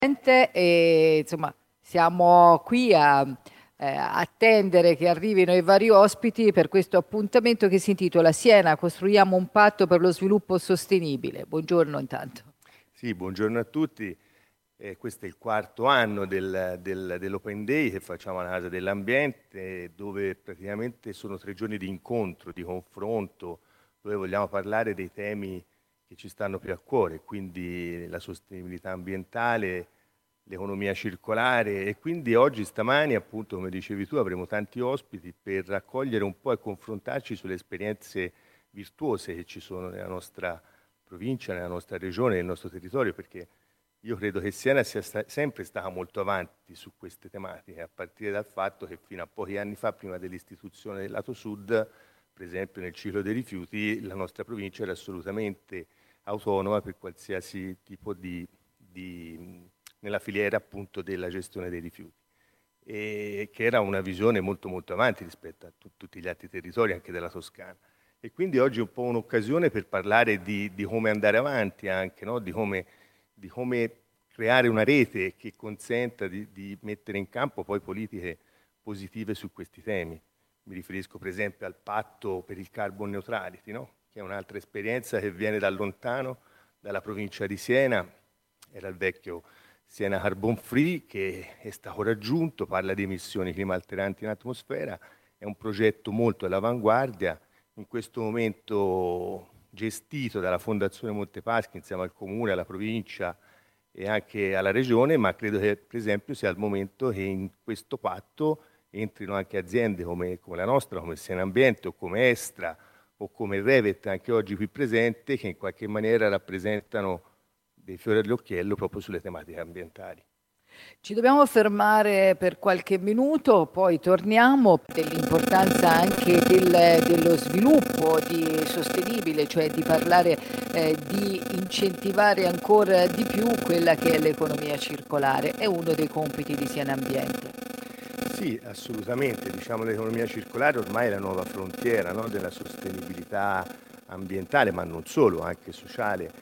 E insomma siamo qui a attendere che arrivino i vari ospiti per questo appuntamento che si intitola Siena, costruiamo un patto per lo sviluppo sostenibile. Buongiorno intanto. Sì, buongiorno a tutti. Questo è il quarto anno dell'Open Day che facciamo alla Casa dell'Ambiente, dove praticamente sono 3 giorni di incontro, di confronto, dove vogliamo parlare dei temi che ci stanno più a cuore, quindi la sostenibilità ambientale, l'economia circolare e quindi oggi, stamani, appunto, come dicevi tu, avremo tanti ospiti per raccogliere un po' e confrontarci sulle esperienze virtuose che ci sono nella nostra provincia, nella nostra regione, nel nostro territorio, perché io credo che Siena sia sempre stata molto avanti su queste tematiche, a partire dal fatto che fino a pochi anni fa, prima dell'istituzione del lato sud, per esempio nel ciclo dei rifiuti, la nostra provincia era assolutamente autonoma per qualsiasi tipo nella filiera appunto della gestione dei rifiuti, e che era una visione molto molto avanti rispetto a tutti gli altri territori, anche della Toscana. E quindi oggi è un po' un'occasione per parlare di come andare avanti anche, no? Di come creare una rete che consenta di mettere in campo poi politiche positive su questi temi. Mi riferisco per esempio al patto per il carbon neutrality, no? Che è un'altra esperienza che viene da lontano, dalla provincia di Siena, era il vecchio Siena Carbon Free che è stato raggiunto, parla di emissioni climalteranti in atmosfera, è un progetto molto all'avanguardia, in questo momento gestito dalla Fondazione Montepaschi insieme al Comune, alla provincia e anche alla Regione, ma credo che per esempio sia il momento che in questo patto entrino anche aziende come la nostra, come Siena Ambiente o come Estra o come Revet, anche oggi qui presente, che in qualche maniera rappresentano dei fiori all'occhiello proprio sulle tematiche ambientali. Ci dobbiamo fermare per qualche minuto, poi torniamo dell'importanza anche dello sviluppo sostenibile, cioè di parlare di incentivare ancora di più quella che è l'economia circolare. È uno dei compiti di Siena Ambiente. Sì, assolutamente. Diciamo l'economia circolare ormai è la nuova frontiera, no, della sostenibilità ambientale, ma non solo, anche sociale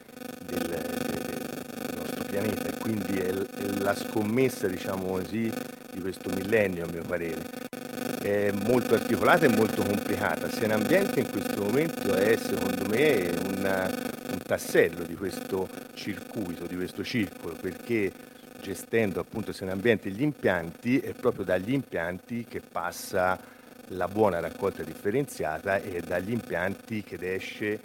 del nostro pianeta e quindi è la scommessa, diciamo così, di questo millennio, a mio parere. È molto articolata e molto complicata. Siena Ambiente in questo momento è, secondo me, un tassello di questo circuito, di questo circolo, perché gestendo appunto Siena Ambiente gli impianti, è proprio dagli impianti che passa la buona raccolta differenziata e è dagli impianti che esce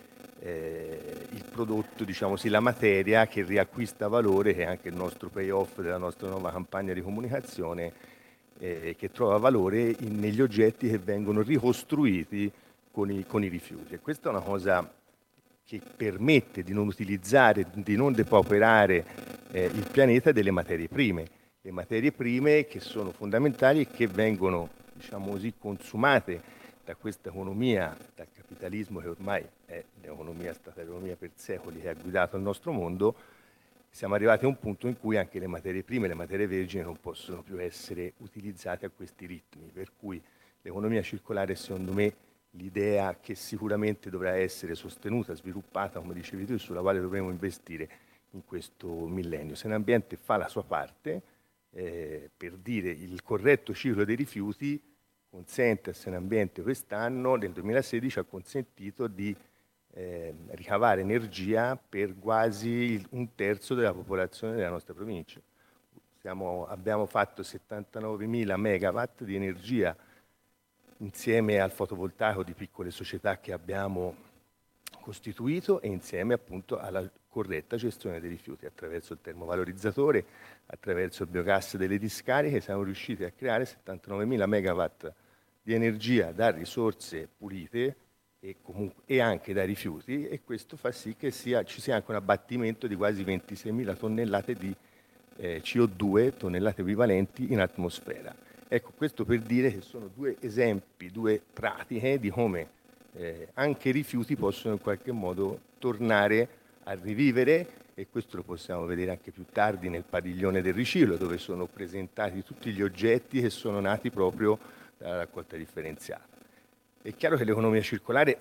il prodotto, diciamo così, la materia che riacquista valore, che è anche il nostro payoff della nostra nuova campagna di comunicazione, che trova valore negli oggetti che vengono ricostruiti con i rifiuti. E questa è una cosa che permette di non utilizzare, di non depauperare il pianeta delle materie prime. Le materie prime che sono fondamentali e che vengono, diciamo così, consumate da questa economia, dal capitalismo che ormai è l'economia, è stata l'economia per secoli che ha guidato il nostro mondo. Siamo arrivati a un punto in cui anche le materie prime, le materie vergini non possono più essere utilizzate a questi ritmi, per cui l'economia circolare, secondo me, l'idea che sicuramente dovrà essere sostenuta, sviluppata, come dicevi tu, e sulla quale dovremo investire in questo millennio. Se l'ambiente fa la sua parte, per dire il corretto ciclo dei rifiuti, consente a Senambiente quest'anno, nel 2016, ha consentito di ricavare energia per quasi un terzo della popolazione della nostra provincia. Abbiamo fatto 79.000 megawatt di energia insieme al fotovoltaico di piccole società che abbiamo costituito e insieme appunto alla corretta gestione dei rifiuti attraverso il termovalorizzatore, attraverso il biogas delle discariche, siamo riusciti a creare 79.000 megawatt di energia da risorse pulite e anche da rifiuti, e questo fa sì che ci sia anche un abbattimento di quasi 26.000 tonnellate di CO2, tonnellate equivalenti in atmosfera. Ecco, questo per dire che sono due esempi, due pratiche di come anche i rifiuti possono in qualche modo tornare a rivivere, e questo lo possiamo vedere anche più tardi nel padiglione del riciclo, dove sono presentati tutti gli oggetti che sono nati proprio dalla raccolta differenziata. È chiaro che l'economia circolare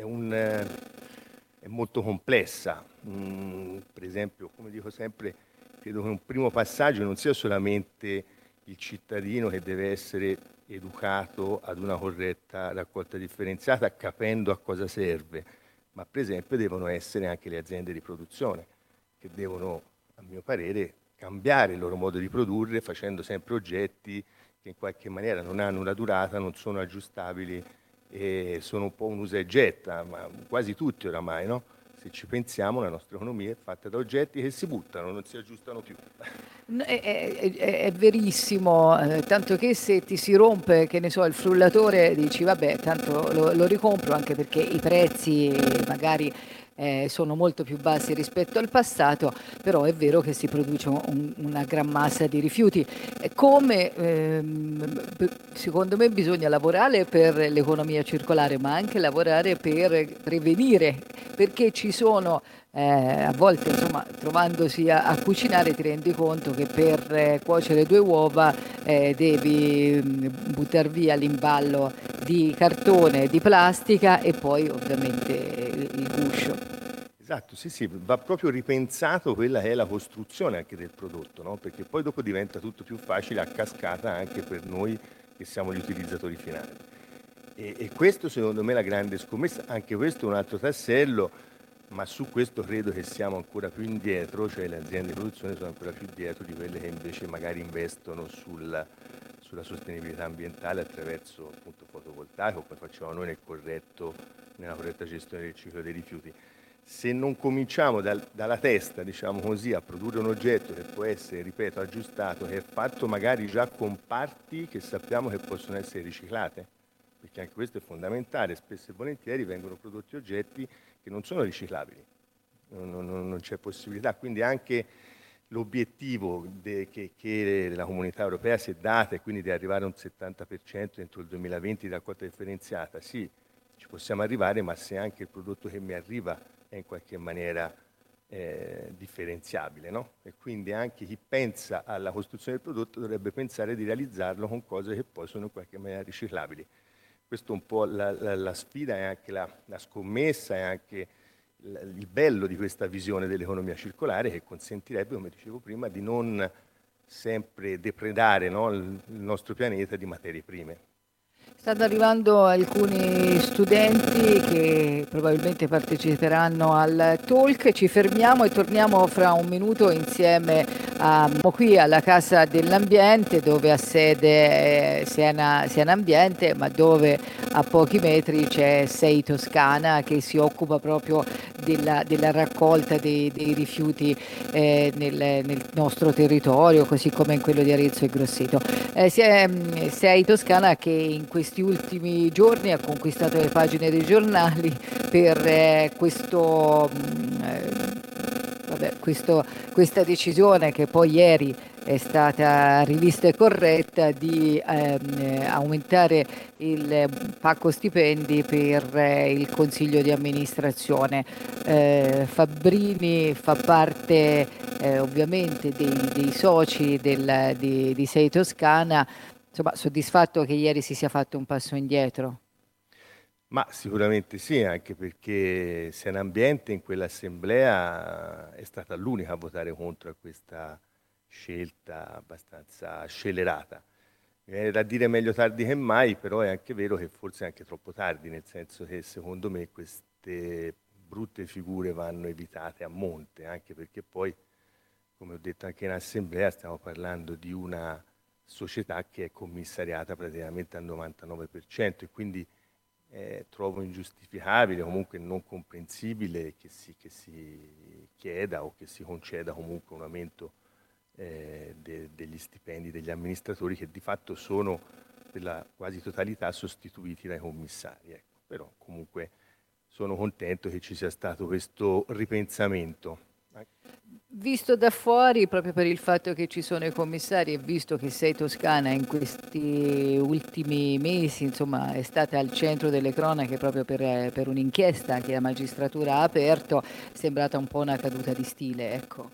è molto complessa. Per esempio, come dico sempre, credo che un primo passaggio non sia solamente il cittadino che deve essere educato ad una corretta raccolta differenziata, capendo a cosa serve, ma per esempio devono essere anche le aziende di produzione, che devono, a mio parere, cambiare il loro modo di produrre, facendo sempre oggetti che in qualche maniera non hanno una durata, non sono aggiustabili e sono un po' un usa e getta, ma quasi tutti oramai, no? Se ci pensiamo, la nostra economia è fatta da oggetti che si buttano, non si aggiustano più. È verissimo, tanto che se ti si rompe, che ne so, il frullatore, dici vabbè, tanto lo ricompro, anche perché i prezzi magari sono molto più bassi rispetto al passato, però è vero che si produce una gran massa di rifiuti. Come secondo me bisogna lavorare per l'economia circolare, ma anche lavorare per prevenire, perché ci sono a volte, insomma, trovandosi a cucinare ti rendi conto che per cuocere 2 uova devi buttar via l'imballo di cartone, di plastica e poi ovviamente il guscio. Esatto, sì, sì, va proprio ripensato quella che è la costruzione anche del prodotto, no? Perché poi dopo diventa tutto più facile a cascata anche per noi che siamo gli utilizzatori finali. E questo secondo me è la grande scommessa, anche questo è un altro tassello, ma su questo credo che siamo ancora più indietro, cioè le aziende di produzione sono ancora più dietro di quelle che invece magari investono sulla sostenibilità ambientale attraverso appunto fotovoltaico, come facciamo noi nella corretta gestione del ciclo dei rifiuti. Se non cominciamo dalla testa, diciamo così, a produrre un oggetto che può essere, ripeto, aggiustato, che è fatto magari già con parti che sappiamo che possono essere riciclate, perché anche questo è fondamentale, spesso e volentieri vengono prodotti oggetti che non sono riciclabili, non c'è possibilità, quindi anche l'obiettivo che la comunità europea si è data, e quindi di arrivare a un 70% entro il 2020 di raccolta differenziata, sì, ci possiamo arrivare, ma se anche il prodotto che mi arriva è in qualche maniera differenziabile, no? E quindi anche chi pensa alla costruzione del prodotto dovrebbe pensare di realizzarlo con cose che poi sono in qualche maniera riciclabili. Questo è un po' la sfida e anche la scommessa e anche il bello di questa visione dell'economia circolare, che consentirebbe, come dicevo prima, di non sempre depredare, no, il nostro pianeta di materie prime. Stanno arrivando alcuni studenti che probabilmente parteciperanno al talk. Ci fermiamo e torniamo fra un minuto insieme qui alla Casa dell'Ambiente, dove ha sede Siena Ambiente, ma dove a pochi metri c'è Sei Toscana, che si occupa proprio della raccolta dei rifiuti nel nostro territorio, così come in quello di Arezzo e Grosseto. Sei Toscana, che in questi ultimi giorni ha conquistato le pagine dei giornali per questa decisione, che poi ieri è stata rivista e corretta, di aumentare il pacco stipendi per il consiglio di amministrazione. Fabbrini fa parte ovviamente dei soci di Sei Toscana. Insomma, soddisfatto che ieri si sia fatto un passo indietro. Ma sicuramente sì, anche perché Siena Ambiente in quell'assemblea è stata l'unica a votare contro a questa scelta abbastanza scellerata. Mi viene da dire meglio tardi che mai, però è anche vero che forse è anche troppo tardi, nel senso che secondo me queste brutte figure vanno evitate a monte, anche perché poi, come ho detto anche in assemblea, stiamo parlando di una società che è commissariata praticamente al 99% e quindi trovo ingiustificabile, comunque non comprensibile che si chieda o che si conceda comunque un aumento degli stipendi degli amministratori, che di fatto sono per la quasi totalità sostituiti dai commissari. Ecco. Però comunque sono contento che ci sia stato questo ripensamento. Visto da fuori, proprio per il fatto che ci sono i commissari e visto che Sei Toscana in questi ultimi mesi, insomma, è stata al centro delle cronache proprio per un'inchiesta che la magistratura ha aperto, è sembrata un po' una caduta di stile, ecco.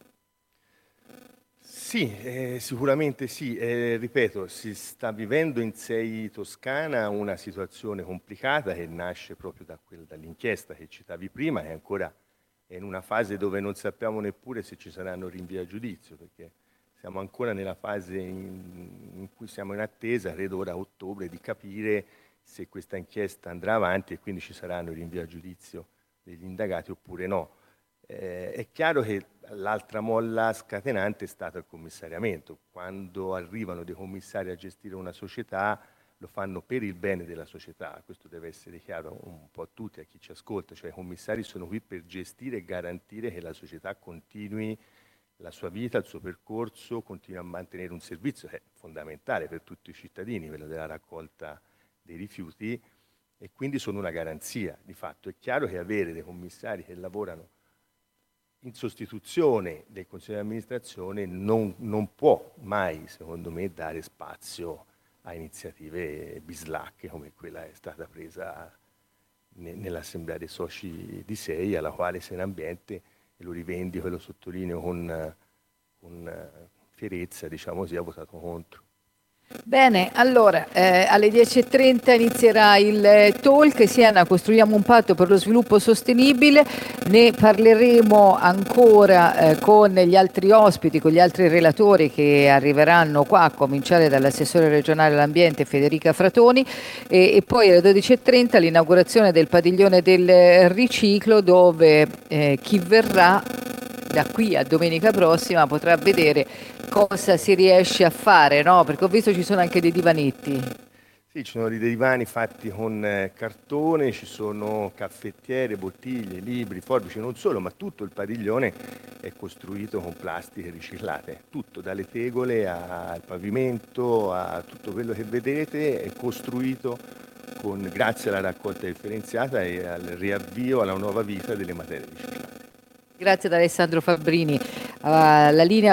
Sì, sicuramente sì. Ripeto, si sta vivendo in Sei Toscana una situazione complicata che nasce proprio dall'inchiesta che citavi prima, che ancora è in una fase dove non sappiamo neppure se ci saranno rinvii a giudizio, perché siamo ancora nella fase in cui siamo in attesa, credo ora a ottobre, di capire se questa inchiesta andrà avanti e quindi ci saranno i rinvii a giudizio degli indagati oppure no. È chiaro che l'altra molla scatenante è stato il commissariamento. Quando arrivano dei commissari a gestire una società, lo fanno per il bene della società. Questo deve essere chiaro un po' a tutti, a chi ci ascolta. Cioè, i commissari sono qui per gestire e garantire che la società continui la sua vita, il suo percorso, continui a mantenere un servizio che è fondamentale per tutti i cittadini, quello della raccolta dei rifiuti, e quindi sono una garanzia. Di fatto è chiaro che avere dei commissari che lavorano in sostituzione del Consiglio di amministrazione non può mai, secondo me, dare spazio a iniziative bislacche come quella che è stata presa nell'Assemblea dei Soci di Sei, alla quale Senambiente, e lo rivendico e lo sottolineo con fierezza, diciamo così, ha votato contro. Bene, allora alle 10:30 inizierà il talk. Siena, costruiamo un patto per lo sviluppo sostenibile. Ne parleremo ancora con gli altri ospiti, con gli altri relatori che arriveranno qua, a cominciare dall'assessore regionale all'ambiente Federica Fratoni, e poi alle 12:30 l'inaugurazione del padiglione del riciclo, dove chi verrà da qui a domenica prossima potrà vedere cosa si riesce a fare, no? Perché ho visto ci sono anche dei divanetti. Sì, ci sono dei divani fatti con cartone, ci sono caffettiere, bottiglie, libri, forbici, non solo, ma tutto il padiglione è costruito con plastiche riciclate. Tutto, dalle tegole al pavimento, a tutto quello che vedete, è costruito grazie alla raccolta differenziata e al riavvio alla nuova vita delle materie riciclate. Grazie ad Alessandro Fabbrini. La linea